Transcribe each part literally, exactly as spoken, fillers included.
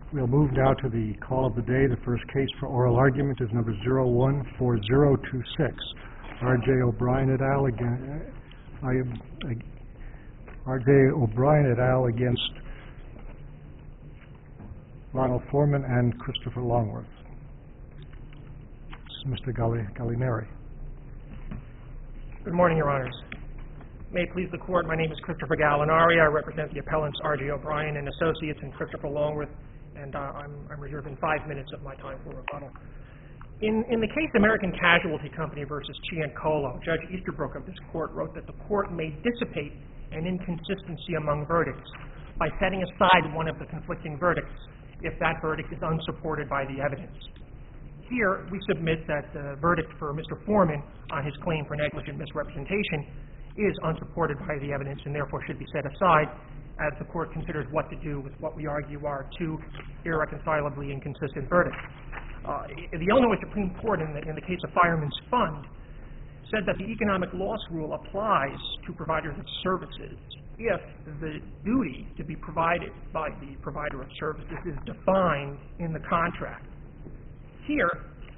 We'll move now to the call of the day. The first case for oral argument is number zero one four zero two six. R J O'Brien et al. Again, I, I, R J O'Brien et al. Against Ronald Foreman and Christopher Longworth. This is Mister Galli- Gallinari. Good morning, Your Honors. May it please the Court, my name is Christopher Gallinari. I represent the appellants R J O'Brien and Associates and Christopher Longworth, and uh, I'm, I'm reserving five minutes of my time for rebuttal. In, in the case American Casualty Company versus Ciancolo, Judge Easterbrook of this Court wrote that the Court may dissipate an inconsistency among verdicts by setting aside one of the conflicting verdicts if that verdict is unsupported by the evidence. Here, we submit that the verdict for Mister Foreman on his claim for negligent misrepresentation is unsupported by the evidence and therefore should be set aside as the Court considers what to do with what we argue are two irreconcilably inconsistent verdicts. Uh, the Illinois Supreme Court, in the, in the case of Fireman's Fund, said that the economic loss rule applies to providers of services if the duty to be provided by the provider of services is defined in the contract. Here,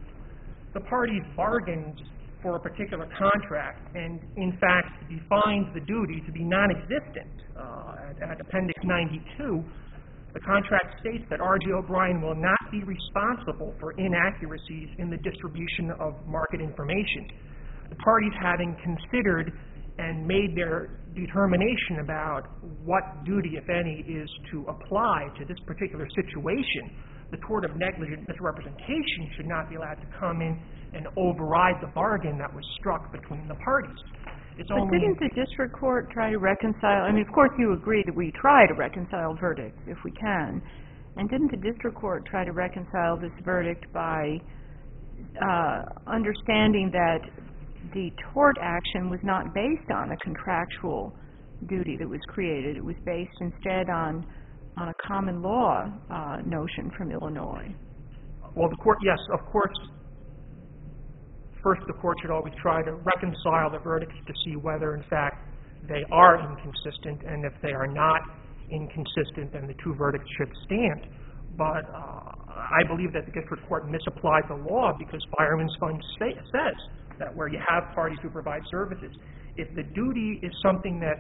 the parties bargained for a particular contract and, in fact, defines the duty to be non-existent. Uh, at, at Appendix ninety-two, the contract states that R J O'Brien will not be responsible for inaccuracies in the distribution of market information. The parties, having considered and made their determination about what duty, if any, is to apply to this particular situation, the tort of negligent misrepresentation should not be allowed to come in and override the bargain that was struck between the parties. It's but only didn't the district court try to reconcile? I mean, of course, you agree that we try to reconcile verdicts if we can. And didn't the district court try to reconcile this verdict by uh, understanding that the tort action was not based on a contractual duty that was created? It was based instead on on a common law uh, notion from Illinois. Well, the court, yes, of course. First, the court should always try to reconcile the verdicts to see whether, in fact, they are inconsistent, and if they are not inconsistent, then the two verdicts should stand. But uh, I believe that the district court misapplied the law because Fireman's Fund say, says that where you have parties who provide services, if the duty is something that's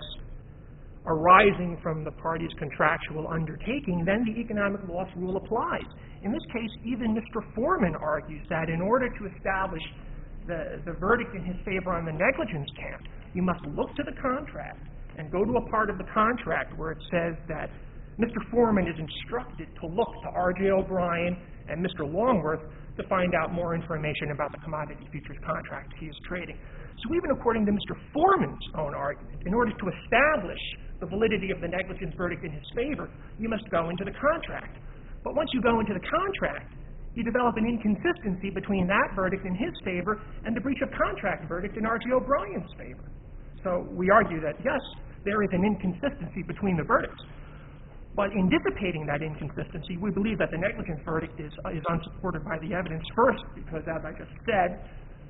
arising from the party's contractual undertaking, then the economic loss rule applies. In this case, even Mister Foreman argues that in order to establish the, the verdict in his favor on the negligence count, you must look to the contract and go to a part of the contract where it says that Mister Foreman is instructed to look to R J O'Brien and Mister Longworth to find out more information about the commodity futures contract he is trading. So even according to Mister Foreman's own argument, in order to establish the validity of the negligence verdict in his favor, you must go into the contract. But once you go into the contract, you develop an inconsistency between that verdict in his favor and the breach of contract verdict in R J O'Brien's favor. So we argue that, yes, there is an inconsistency between the verdicts. But in dissipating that inconsistency, we believe that the negligence verdict is, uh, is unsupported by the evidence first because, as I just said,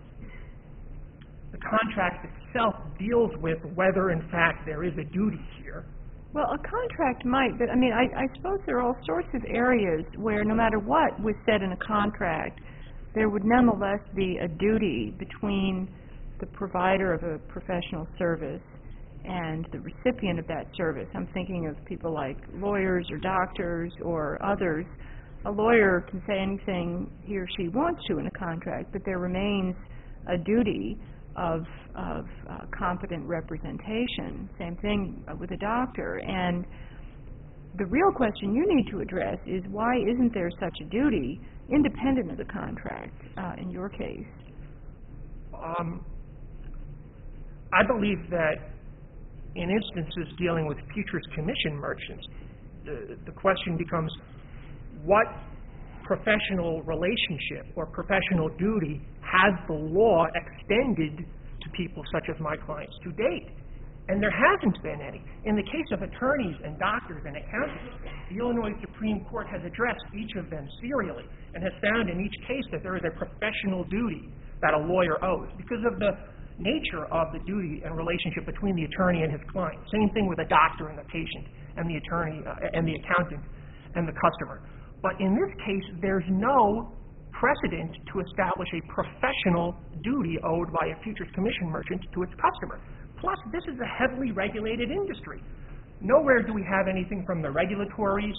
the contract itself deals with whether, in fact, there is a duty here. Well, a contract might, but I mean, I, I suppose there are all sorts of areas where no matter what was said in a contract, there would nonetheless be a duty between the provider of a professional service and the recipient of that service. I'm thinking of people like lawyers or doctors or others. A lawyer can say anything he or she wants to in a contract, but there remains a duty of, of uh, competent representation. Same thing with a doctor. And the real question you need to address is why isn't there such a duty independent of the contract uh, in your case? Um, I believe that in instances dealing with futures commission merchants, the, the question becomes what professional relationship or professional duty has the law extended to people such as my clients to date? And there hasn't been any. In the case of attorneys and doctors and accountants, the Illinois Supreme Court has addressed each of them serially and has found in each case that there is a professional duty that a lawyer owes because of the nature of the duty and relationship between the attorney and his client. Same thing with a doctor and the patient and the attorney uh, and the accountant and the customer. But in this case, there's no precedent to establish a professional duty owed by a futures commission merchant to its customer. Plus, this is a heavily regulated industry. Nowhere do we have anything from the regulatories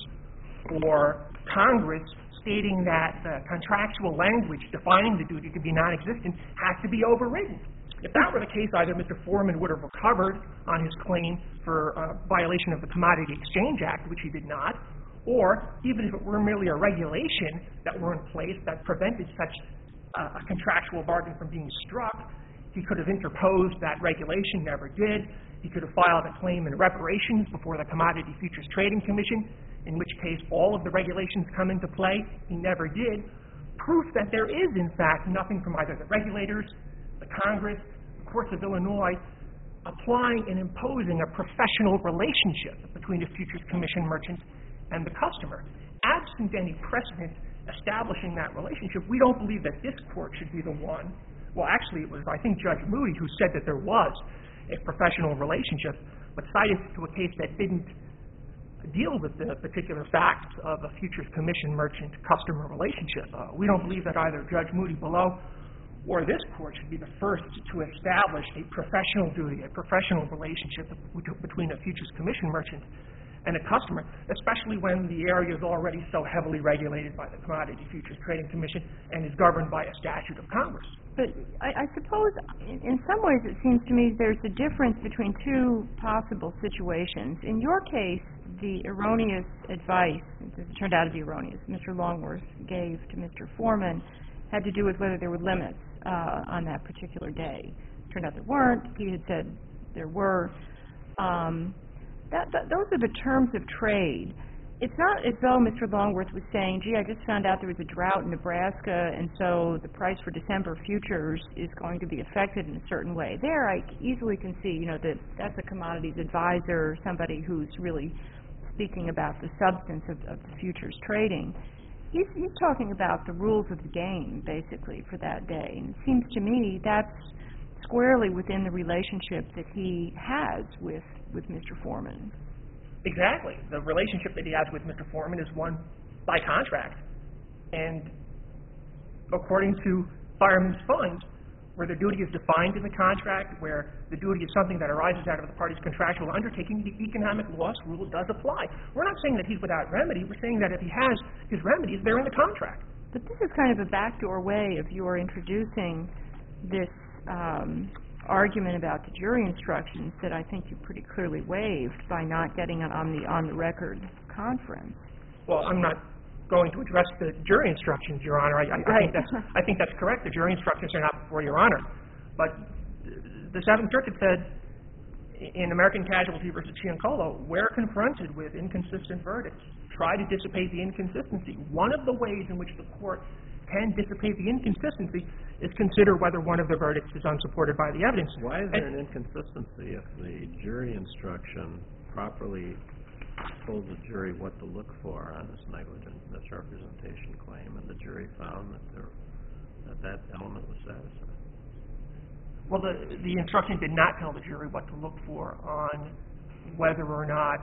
or Congress stating that the contractual language defining the duty to be non-existent has to be overridden. If that were the case, either Mister Foreman would have recovered on his claim for uh, violation of the Commodity Exchange Act, which he did not, or even if it were merely a regulation that were in place that prevented such uh, a contractual bargain from being struck, he could have interposed that regulation, never did. He could have filed a claim in reparations before the Commodity Futures Trading Commission, in which case all of the regulations come into play. He never did. Proof that there is, in fact, nothing from either the regulators, the Congress, the courts of Illinois, applying and imposing a professional relationship between a futures commission merchant and the customer. Absent any precedent establishing that relationship, we don't believe that this court should be the one. Well, actually, it was, I think, Judge Moody who said that there was a professional relationship, but cited to a case that didn't deal with the particular facts of a futures commission merchant-customer relationship. Uh, we don't believe that either Judge Moody below or this court should be the first to establish a professional duty, a professional relationship between a futures commission merchant and a customer, especially when the area is already so heavily regulated by the Commodity Futures Trading Commission and is governed by a statute of Congress. But I, I suppose in, in some ways it seems to me there's a difference between two possible situations. In your case, the erroneous advice, it turned out to be erroneous, Mister Longworth gave to Mister Foreman had to do with whether there were limits uh, on that particular day. It turned out there weren't. He had said there were. Um, that, that, those are the terms of trade. It's not as though Mister Longworth was saying, gee, I just found out there was a drought in Nebraska, and so the price for December futures is going to be affected in a certain way. There, I easily can see, you know, that that's a commodities advisor, somebody who's really speaking about the substance of, of the futures trading. He's, he's talking about the rules of the game, basically, for that day. And it seems to me that's squarely within the relationship that he has with, with Mister Foreman. Exactly. The relationship that he has with Mister Foreman is one by contract. And according to Fireman's Fund, where the duty is defined in the contract, where the duty is something that arises out of the party's contractual undertaking, the economic loss rule does apply. We're not saying that he's without remedy. We're saying that if he has his remedies, they're in the contract. But this is kind of a backdoor way of your introducing this um, argument about the jury instructions that I think you pretty clearly waived by not getting it on the on-the-record conference. Well, I'm not going to address the jury instructions, Your Honor. I, I, I, think that's, I think that's correct. The jury instructions are not before Your Honor. But the Seventh Circuit said in American Casualty versus Ciancolo, where confronted with inconsistent verdicts, try to dissipate the inconsistency. One of the ways in which the court can dissipate the inconsistency is consider whether one of the verdicts is unsupported by the evidence. Why is there an inconsistency if the jury instruction properly told the jury what to look for on this negligent misrepresentation claim, and the jury found that there, that, that element was satisfied? Well, the, the instruction did not tell the jury what to look for on whether or not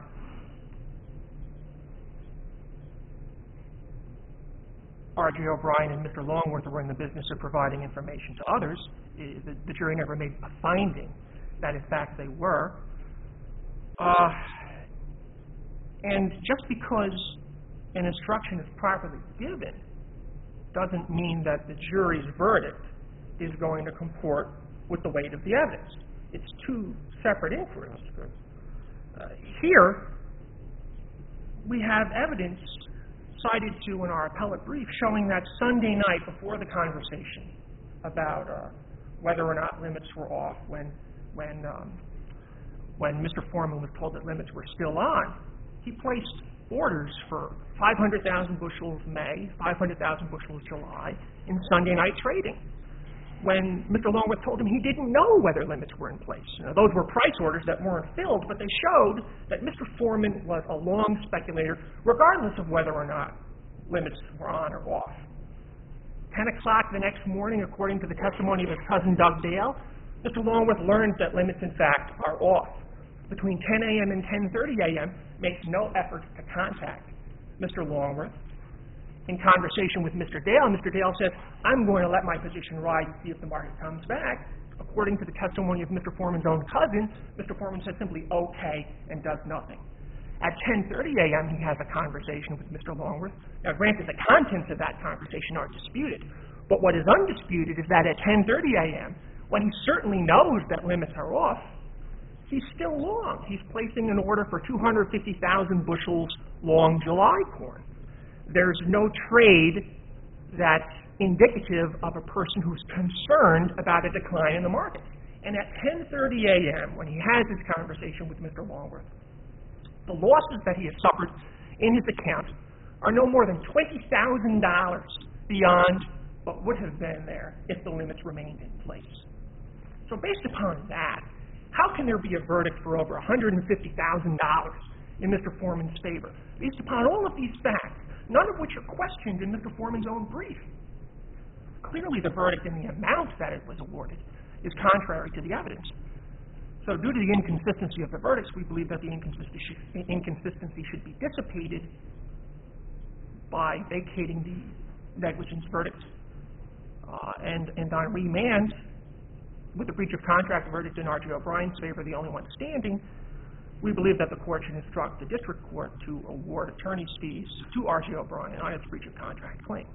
R J O'Brien and Mister Longworth were in the business of providing information to others. The, the jury never made a finding that, in fact, they were. Uh, and just because an instruction is properly given doesn't mean that the jury's verdict is going to comport with the weight of the evidence. It's two separate inquiries. Uh, here, we have evidence cited to in our appellate brief showing that Sunday night before the conversation about uh, whether or not limits were off, when when um, when Mister Foreman was told that limits were still on, he placed orders for five hundred thousand bushels May, five hundred thousand bushels July in Sunday night trading. When Mister Longworth told him he didn't know whether limits were in place. Now, those were price orders that weren't filled, but they showed that Mister Foreman was a long speculator, regardless of whether or not limits were on or off. Ten o'clock the next morning, according to the testimony of his cousin Doug Dale, Mister Longworth learns that limits, in fact, are off. Between ten a.m. and ten thirty a.m., makes no effort to contact Mister Longworth. in conversation with Mister Dale. Mister Dale says, I'm going to let my position ride and see if the market comes back. According to the testimony of Mister Foreman's own cousin, Mister Foreman says simply, okay, and does nothing. At ten thirty a.m., he has a conversation with Mister Longworth. Now, granted, the contents of that conversation aren't disputed, but what is undisputed is that at ten thirty a.m., when he certainly knows that limits are off, he's still long. He's placing an order for two hundred fifty thousand bushels long July corn. There's no trade that's indicative of a person who's concerned about a decline in the market. And at ten thirty a.m., when he has his conversation with Mister Longworth, the losses that he has suffered in his account are no more than twenty thousand dollars beyond what would have been there if the limits remained in place. So based upon that, how can there be a verdict for over one hundred fifty thousand dollars in Mister Foreman's favor, based upon all of these facts, none of which are questioned in Mister Foreman's own brief? Clearly, the verdict in the amount that it was awarded is contrary to the evidence. So due to the inconsistency of the verdicts, we believe that the inconsistency, inconsistency should be dissipated by vacating the negligence verdict. Uh, and, and on remand, with the breach of contract verdict in R J O'Brien's favor, the only one standing, we believe that the court should instruct the district court to award attorney's fees to R J O'Brien on its breach of contract claim.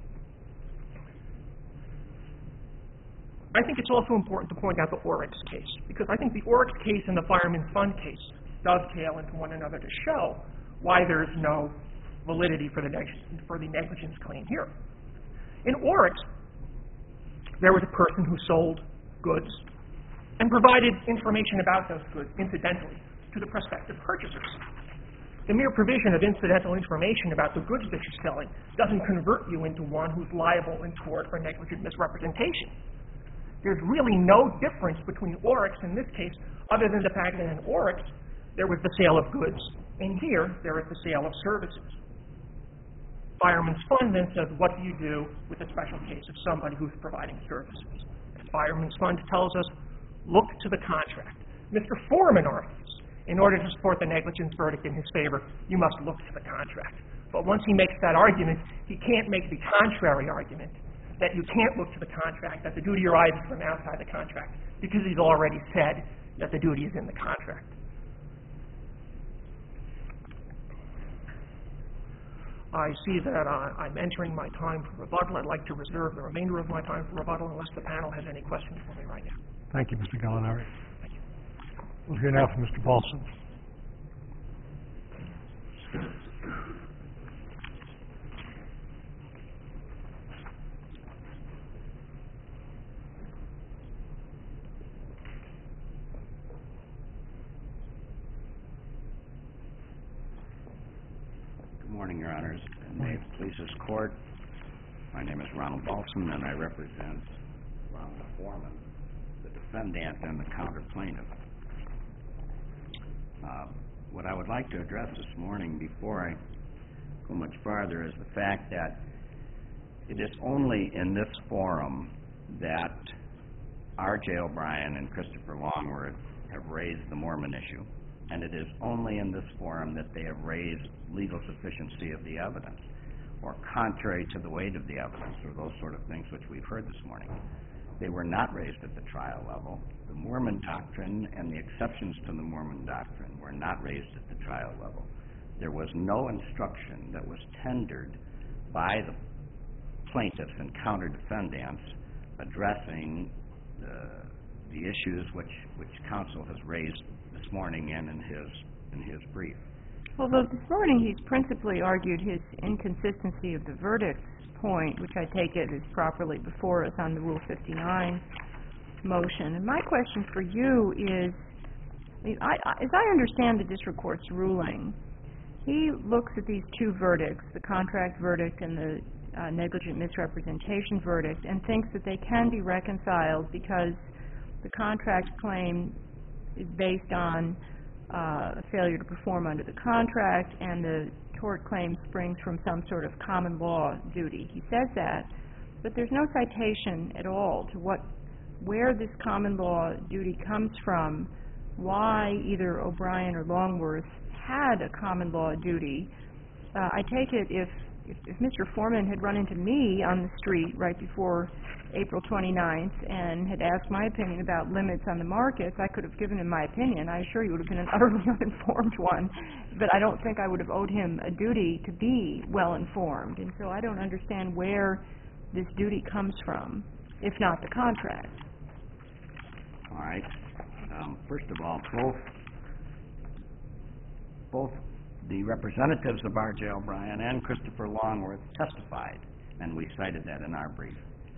I think it's also important to point out the Oryx case, because I think the Oryx case and the Fireman's Fund case dovetail into one another to show why there is no validity for the, neg- for the negligence claim here. In Oryx, there was a person who sold goods and provided information about those goods incidentally to the prospective purchasers. The mere provision of incidental information about the goods that you're selling doesn't convert you into one who's liable in tort for negligent misrepresentation. There's really no difference between Oryx in this case, other than the fact that in Oryx, there was the sale of goods, and here, there is the sale of services. Fireman's Fund then says, what do you do with a special case of somebody who's providing services? And Fireman's Fund tells us, look to the contract. Mister Foreman argues, in order to support the negligence verdict in his favor, you must look to the contract. But once he makes that argument, he can't make the contrary argument, that you can't look to the contract, that the duty arises from outside the contract, because he's already said that the duty is in the contract. I see that uh, I'm entering my time for rebuttal. I'd like to reserve the remainder of my time for rebuttal unless the panel has any questions for me right now. Thank you, Mister Gallinari. Thank you. We'll hear now from Mister Balson. Good morning, Your Honors, and may it please this Court. My name is Ronald Balson, and I represent Ronald Foreman, the defendant and the counter-plaintiff. Uh, what I would like to address this morning, before I go much farther, is the fact that it is only in this forum that R J O'Brien and Christopher Longworth have raised the Mormon issue. And it is only in this forum that they have raised legal sufficiency of the evidence, or contrary to the weight of the evidence, or those sort of things which we've heard this morning. They were not raised at the trial level. The Mormon doctrine and the exceptions to the Mormon doctrine were not raised at the trial level. There was no instruction that was tendered by the plaintiffs and counter-defendants addressing the, the issues which, which counsel has raised this morning and in his in his brief. Although this morning he's principally argued his inconsistency of the verdicts point, which I take it is properly before us on the Rule fifty-nine motion. And my question for you is, I, I, as I understand the district court's ruling, he looks at these two verdicts, the contract verdict and the uh, negligent misrepresentation verdict, and thinks that they can be reconciled because the contract claim is based on uh, a failure to perform under the contract, and the tort claim springs from some sort of common law duty. He says that, but there's no citation at all to what, where this common law duty comes from, why either O'Brien or Longworth had a common law duty. Uh, I take it if if, if Mister Foreman had run into me on the street right before April twenty-ninth and had asked my opinion about limits on the markets, I could have given him my opinion. I assure you it would have been an utterly uninformed one, but I don't think I would have owed him a duty to be well-informed, and so I don't understand where this duty comes from, if not the contract. All right. Um, first of all, both both the representatives of R J O'Brien and Christopher Longworth testified, and we cited that in our brief,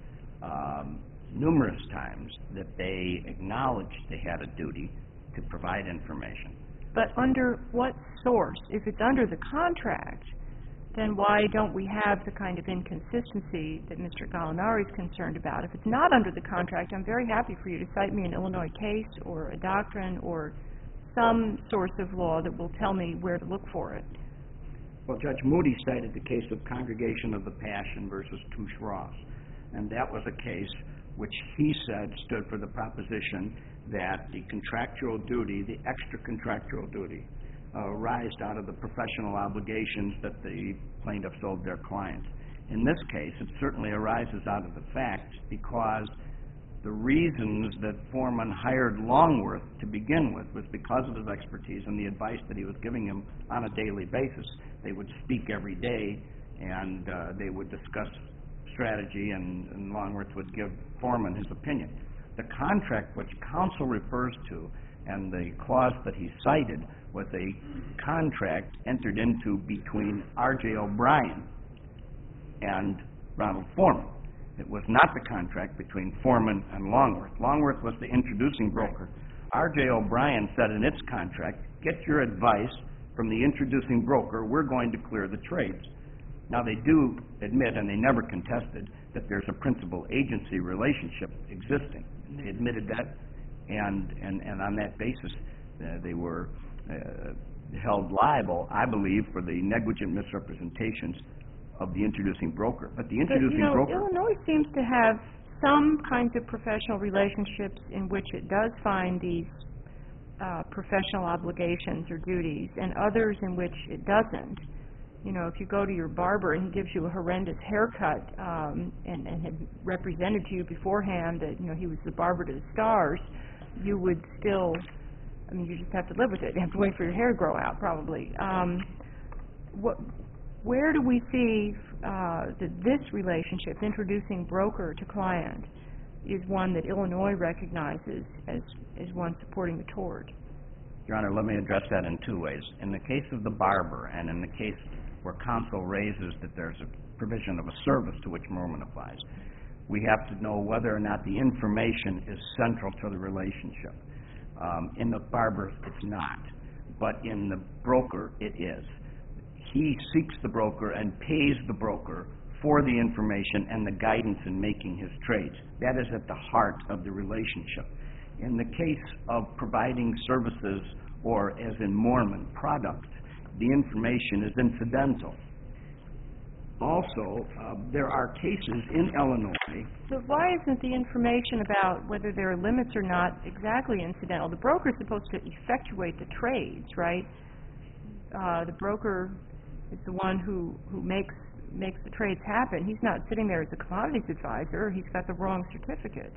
um, numerous times that they acknowledged they had a duty to provide information. But under what source? If it's under the contract, then why don't we have the kind of inconsistency that Mister Gallinari is concerned about? If it's not under the contract, I'm very happy for you to cite me an Illinois case or a doctrine or some source of law that will tell me where to look for it. Well, Judge Moody cited the case of Congregation of the Passion versus Touche Ross, and that was a case which he said stood for the proposition that the contractual duty, the extra contractual duty, uh, arised out of the professional obligations that the plaintiffs owed their clients. In this case, it certainly arises out of the fact because the reasons that Foreman hired Longworth to begin with was because of his expertise and the advice that he was giving him on a daily basis. They would speak every day, and uh, they would discuss strategy, and, and Longworth would give Foreman his opinion. The contract which counsel refers to and the clause that he cited was a contract entered into between R J O'Brien and Ronald Foreman. It was not the contract between Foreman and Longworth. Longworth was the introducing broker. R J O'Brien said in its contract, get your advice from the introducing broker. We're going to clear the trades. Now, they do admit, and they never contested, that there's a principal-agency relationship existing. And they admitted that, and, and, and on that basis, uh, they were uh, held liable, I believe, for the negligent misrepresentations of the introducing broker. But the introducing but, you know, broker... Illinois seems to have some kinds of professional relationships in which it does find these uh, professional obligations or duties, and others in which it doesn't. You know, if you go to your barber and he gives you a horrendous haircut um, and, and had represented to you beforehand that, you know, he was the barber to the stars, you would still, I mean, you just have to live with it. You have to wait for your hair to grow out, probably. Um, what, where do we see uh, that this relationship, introducing broker to client, is one that Illinois recognizes as, as one supporting the tort? Your Honor, let me address that in two ways. In the case of the barber, and in the case where counsel raises that there's a provision of a service to which Mormon applies, we have to know whether or not the information is central to the relationship. Um, in the barber, it's not, but in the broker, it is. He seeks the broker and pays the broker for the information and the guidance in making his trades. That is at the heart of the relationship. In the case of providing services, or as in Mormon, products, the information is incidental. Also, uh, there are cases in Illinois... So why isn't the information about whether there are limits or not exactly incidental? The broker is supposed to effectuate the trades, right? Uh, the broker is the one who, who makes, makes the trades happen. He's not sitting there as a commodities advisor. He's got the wrong certificate.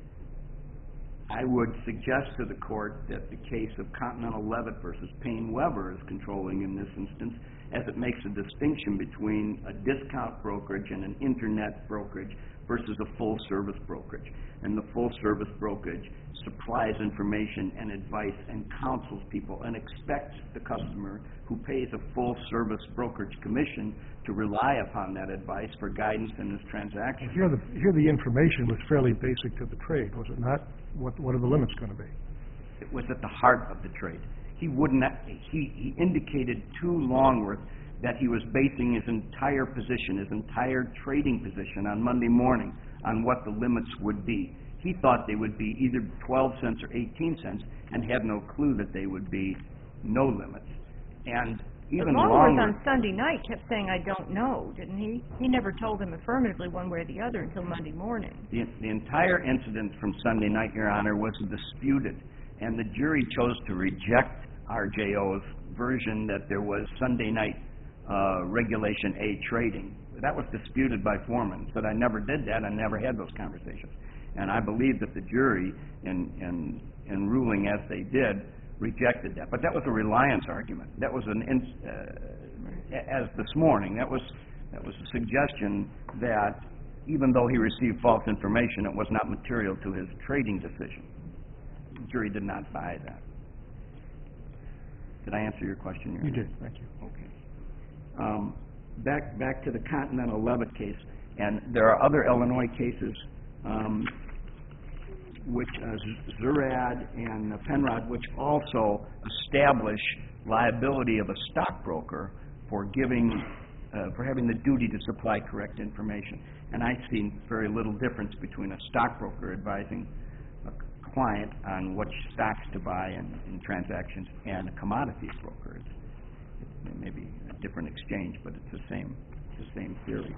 I would suggest to the court that the case of Continental Levitt versus Payne Weber is controlling in this instance, as it makes a distinction between a discount brokerage and an internet brokerage versus a full-service brokerage. And the full-service brokerage supplies information and advice and counsels people and expects the customer who pays a full-service brokerage commission to rely upon that advice for guidance in this transaction. Here the, here the information was fairly basic to the trade, was it not? What, what are the limits going to be? It was at the heart of the trade. He wouldn't. He, he indicated to Longworth that he was basing his entire position, his entire trading position on Monday morning on what the limits would be. He thought they would be either twelve cents or eighteen cents and had no clue that they would be no limits. And even but Longworth Longworth on Sunday night kept saying, I don't know, didn't he? He never told him affirmatively one way or the other until Monday morning. The, the entire incident from Sunday night, Your Honor, was disputed, and the jury chose to reject R J O's version that there was Sunday night uh, Regulation A trading. That was disputed by Foreman, but I never did that. I never had those conversations. And I believe that the jury, in, in, in ruling as they did, rejected that. But that was a reliance argument. That was an, in, uh, as this morning, that was, that was a suggestion that even though he received false information, it was not material to his trading decision. The jury did not buy that. Did I answer your question? Your You did, thank you. Okay. Um, back, back to the Continental Levitt case, and there are other Illinois cases, um, which uh, Zurad and uh, Penrod, which also establish liability of a stockbroker for giving, uh, for having the duty to supply correct information. And I've seen very little difference between a stockbroker advising a client on which stocks to buy in, in transactions and a commodities broker. It's, it may be a different exchange, but it's the same, it's the same theory.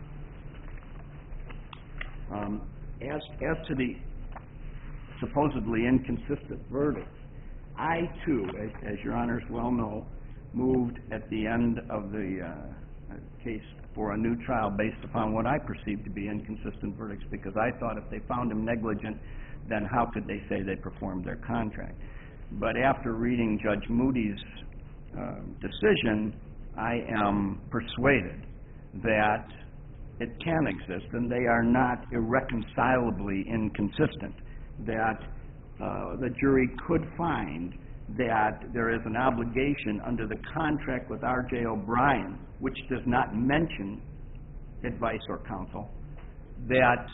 Um, as, as to the supposedly inconsistent verdicts, I too, as, as your honors well know, moved at the end of the uh, case for a new trial based upon what I perceived to be inconsistent verdicts, because I thought if they found him negligent, then how could they say they performed their contract? But after reading Judge Moody's uh, decision, I am persuaded that it can exist, and they are not irreconcilably inconsistent, that uh, the jury could find that there is an obligation under the contract with R J O'Brien, which does not mention advice or counsel, that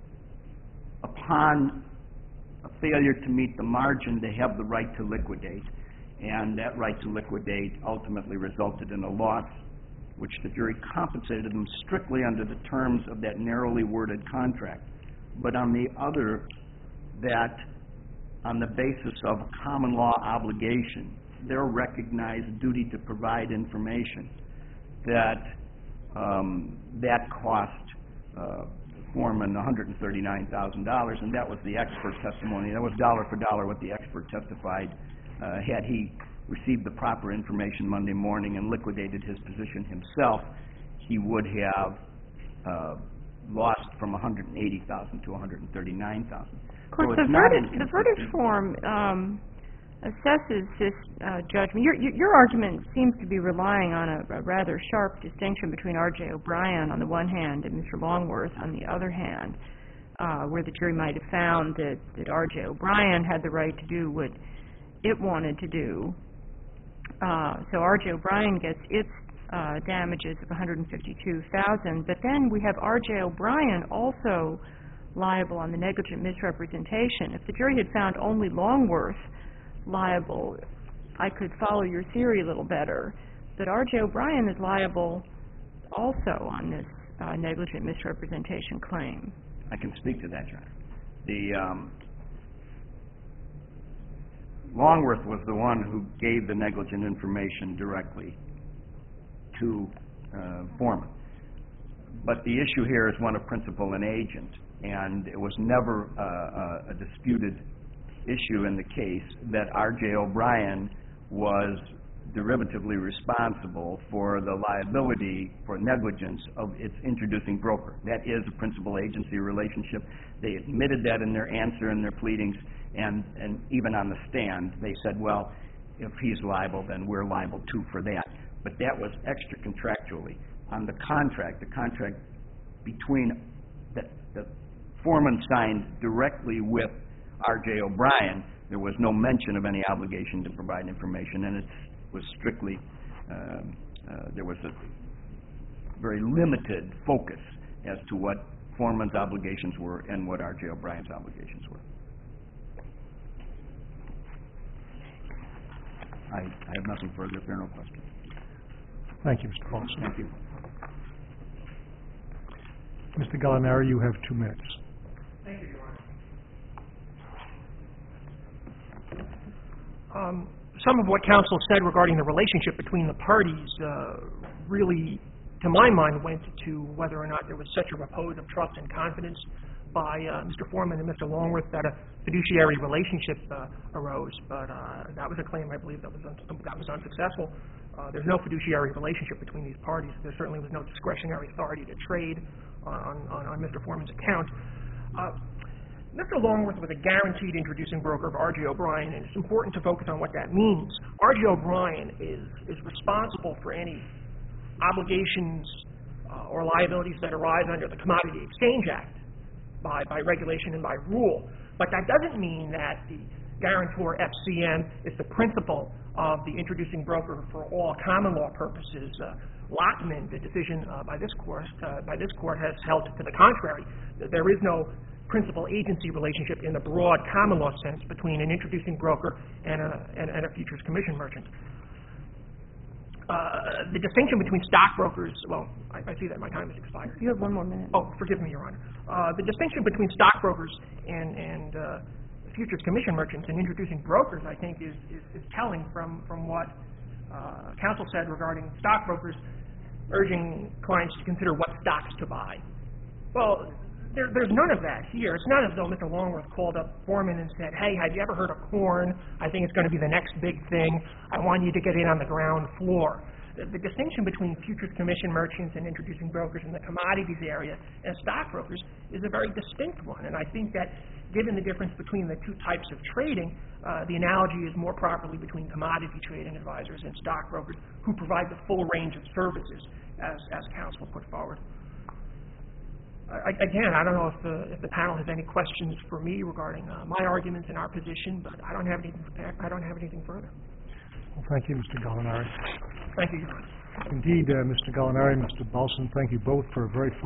upon a failure to meet the margin, they have the right to liquidate, and that right to liquidate ultimately resulted in a loss, which the jury compensated them strictly under the terms of that narrowly worded contract. But on the other, that on the basis of common law obligation, their recognized duty to provide information, that um, that cost uh, Foreman one hundred thirty-nine thousand dollars, and that was the expert testimony. That was dollar for dollar what the expert testified. Uh, had he received the proper information Monday morning and liquidated his position himself, he would have uh, lost from one hundred eighty thousand dollars to one hundred thirty-nine thousand dollars. Of course, so the verdict, the verdict form um, assesses this uh, judgment. Your, your, your argument seems to be relying on a, a rather sharp distinction between R J O'Brien on the one hand and Mister Longworth on the other hand, uh, where the jury might have found that, that R J O'Brien had the right to do what it wanted to do. Uh, so R J O'Brien gets its uh, damages of one hundred fifty-two thousand dollars, but then we have R J O'Brien also liable on the negligent misrepresentation. If the jury had found only Longworth liable, I could follow your theory a little better. But R J O'Brien is liable also on this uh, negligent misrepresentation claim. I can speak to that, Your Honor. The um, Longworth was the one who gave the negligent information directly to uh, Foreman. But the issue here is one of principal and agent, and it was never uh, a disputed issue in the case that R J O'Brien was derivatively responsible for the liability for negligence of its introducing broker. That is a principal-agency relationship. They admitted that in their answer and their pleadings, and, and even on the stand, they said, well, if he's liable, then we're liable too for that. But that was extra-contractually. On the contract, the contract between the, the Foreman signed directly with R J O'Brien, there was no mention of any obligation to provide information, and it was strictly, uh, uh, there was a very limited focus as to what Foreman's obligations were and what R J O'Brien's obligations were. I, I have nothing further if there are no questions. Thank you, Mister Paulson. Thank you. Mister Gallinari, you have two minutes. Thank you, Your Honor. Um, some of what counsel said regarding the relationship between the parties uh, really, to my mind, went to whether or not there was such a repose of trust and confidence by uh, Mister Foreman and Mister Longworth that a fiduciary relationship uh, arose. But uh, that was a claim, I believe, that was un- that was unsuccessful. Uh, there's no fiduciary relationship between these parties. There certainly was no discretionary authority to trade on, on, on Mister Foreman's account. Uh, Mister Longworth was a guaranteed introducing broker of R J O'Brien, and it's important to focus on what that means. R J O'Brien is, is responsible for any obligations uh, or liabilities that arise under the Commodity Exchange Act by, by regulation and by rule. But that doesn't mean that the guarantor F C M is the principal of the introducing broker for all common law purposes. Uh, Lockman, the decision uh, by this court, uh, by this court has held to the contrary. There is no principal agency relationship in the broad common law sense between an introducing broker and a, and, and a futures commission merchant. Uh, the distinction between stockbrokers, well, I, I see that my time has expired. You have one more minute. Oh, forgive me, Your Honor. Uh, the distinction between stockbrokers and, and uh, futures commission merchants and introducing brokers, I think, is, is, is telling from, from what uh, counsel said regarding stockbrokers urging clients to consider what stocks to buy. Well, There, there's none of that here. It's not as though Mister Longworth called up Foreman and said, hey, have you ever heard of corn? I think it's going to be the next big thing. I want you to get in on the ground floor. The, the distinction between futures commission merchants and introducing brokers in the commodities area and stockbrokers is a very distinct one. And I think that given the difference between the two types of trading, uh, the analogy is more properly between commodity trading advisors and stockbrokers who provide the full range of services as, as counsel put forward. I, again, I don't know if the, if the panel has any questions for me regarding uh, my arguments and our position, but I don't have anything. I don't have anything further. Well, thank you, Mister Gallinari. Thank you, Your Honor. Indeed, uh, Mister Gallinari, Mister Balson, thank you both for a very